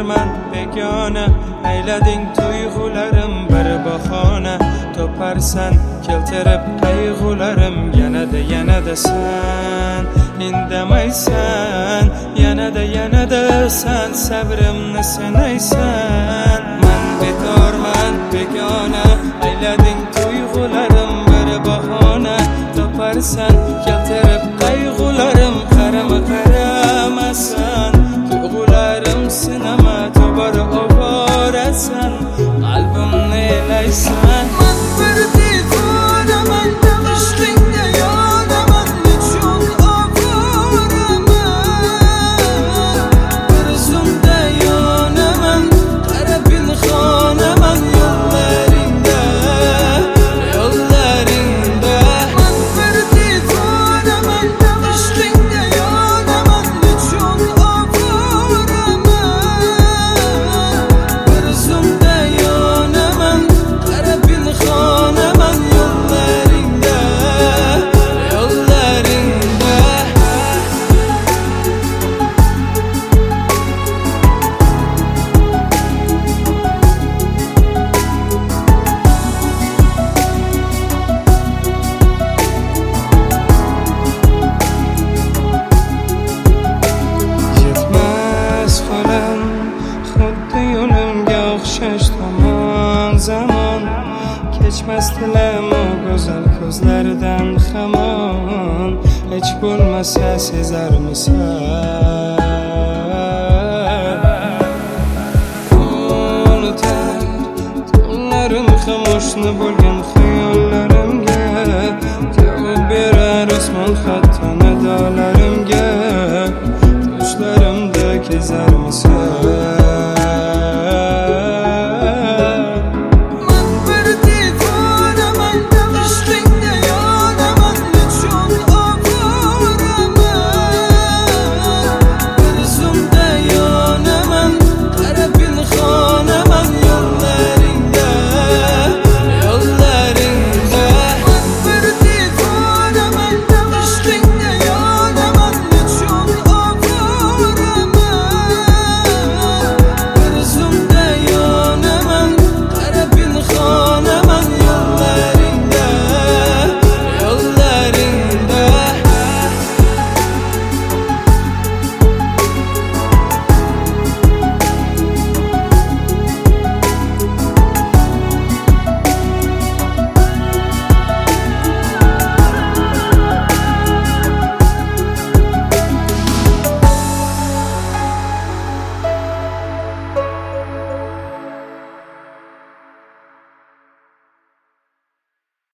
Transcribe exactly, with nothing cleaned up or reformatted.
betorman begona, aylading tuyg'ularim bir bahona. Toparsan keltirib qayg'ularim, yanada yanada sen indamaysan, yanada yanada sen sabrimni sinaysan. Man betorman begona, aylading tuyg'ularim bir bahona. Toparsan keltirib qayg'ularim, qarama qaramasan, tuyg'ularim sinama to'g'ri oborasan, qalbimni elaysan. Man bir devonaman, ishqingga yonaman, nechun oboraman. Bir zumda yonaman, qara pinhonaman yo'llaringda, yo'llaringda. Man bir devonaman, ishqingga yonaman, nechun oboraman. Bir zumda yonaman, qara pinhonaman yo'llaringda, yo'llaringda. Yetmas qo'lim xuddi yo'limga o'xshash tomon zamon, kechmas tilim u go'zal ko'zlardan hamon. Hech bo'lmasa sezarmisan, unutar tunlarim ham o'shni bo'lgan